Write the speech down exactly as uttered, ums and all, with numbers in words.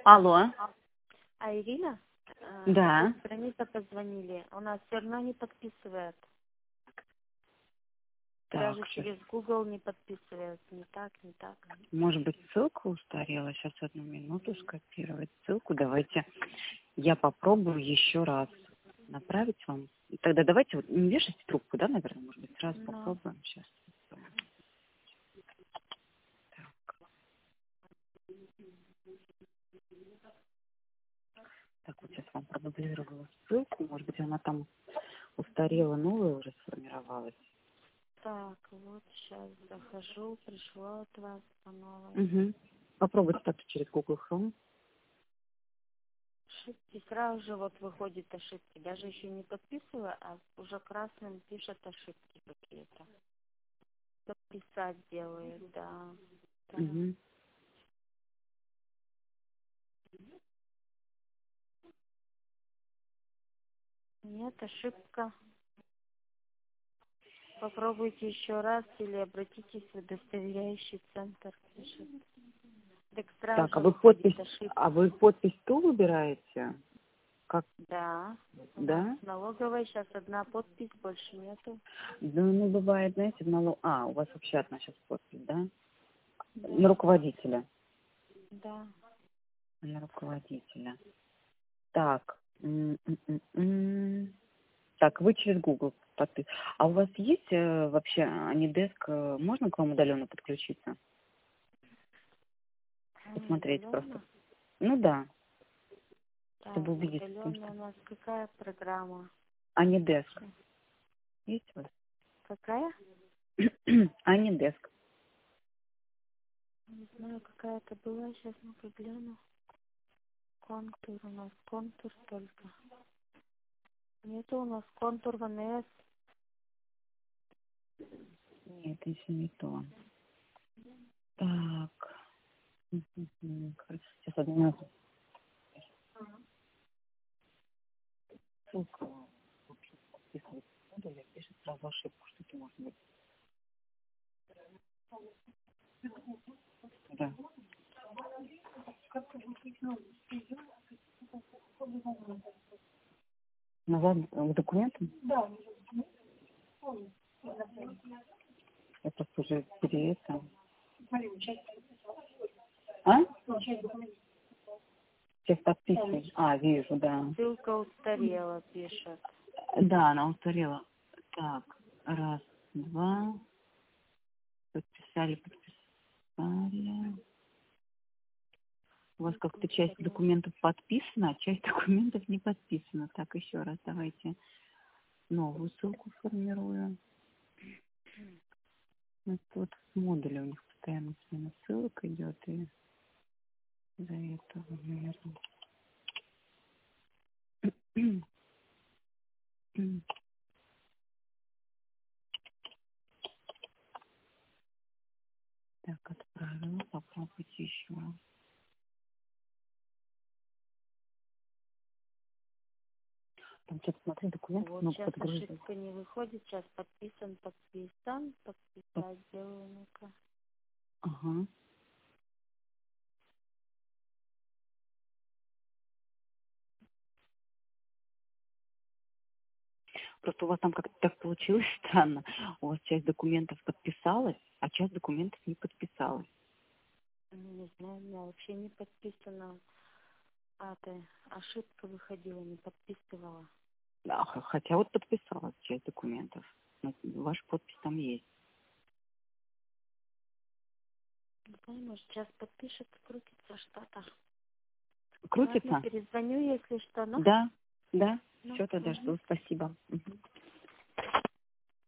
Алло. А Ирина? Да. Страница позвонили. У нас все равно не подписывает. Так, Даже сейчас. через Google не подписывает. Не так, не так. Может быть, ссылка устарела? Сейчас одну минуту скопировать ссылку. Давайте я попробую еще раз направить вам. Тогда давайте вот не вешайте трубку, да, наверное, может быть, сразу Но. попробуем сейчас. Так, вот сейчас вам продублировала ссылку. Может быть, она там устарела, новая уже сформировалась. Так, вот сейчас захожу. Пришло от вас по новой. Угу. Попробуйте так через Google Chrome. Ошибки. Сразу же вот выходит ошибки. Даже еще не подписываю, а уже красным пишет ошибки какие-то. Подписать делает, да. да. Угу. Нет, ошибка. Попробуйте еще раз или обратитесь в удостоверяющий центр, пишет. Так сразу Так, а же вы подпись, выходит а ошибка. вы подпись ту выбираете? Как, Да, у нас да? налоговая сейчас одна подпись, больше нету. Да, ну, бывает, знаете, в налог... А, у вас вообще одна сейчас подпись, да? На Да, руководителя. да. На руководителя. Так. м, м, м, м. Так, вы через Google подпис. А у вас есть э, вообще Анидеск? э, Можно к вам удаленно подключиться? А не Посмотреть просто. удаленно? Ну да, чтобы Так, увидеть. удаленно у нас какая программа? Анидеск. Есть у вас? Какая? Анидеск. Не знаю, какая-то была, сейчас мы гляну. Контур у нас, контур только. Нету у нас контур вэ эн эс. Нет, еще не то. Так. Мгм. Сейчас одну минуту. Ссылка. Подписывается. Модуля, пишет сразу ошибку, что-то может быть. Да. Назад к документам? Я просто уже пере это. А? Всех подписываю. А, вижу, да. Ссылка устарела, пишет. Да, она устарела. Так, раз, два. Подписали, подписали. У вас Ссылка как-то часть устарела. документов подписана, а часть документов не подписана. Так, еще раз давайте новую ссылку формирую. Вот тут в модуле у них постоянно смена ссылок идет, и за этого, наверное. Так, отправила, попробуйте еще раз. Там что-то, смотри, документы Вот много сейчас подгрузить. ошибка не выходит, сейчас подписан, подписан, подписать делаю, ну-ка. Ага. Просто у вас там как-то так получилось странно. У вас часть документов подписалась, а часть документов не подписалась. Ну, не знаю, у меня вообще не подписано. А, ты ошибка выходила, не подписывала. Да, х- хотя вот подписалась часть документов. Ну, ваша подпись там есть. Не знаю, может, сейчас подпишет, крутится что-то. Ладно, Крутится? перезвоню, если что, ну. Да, да. Ну, Все, тогда угу. жду. Спасибо. Мгм.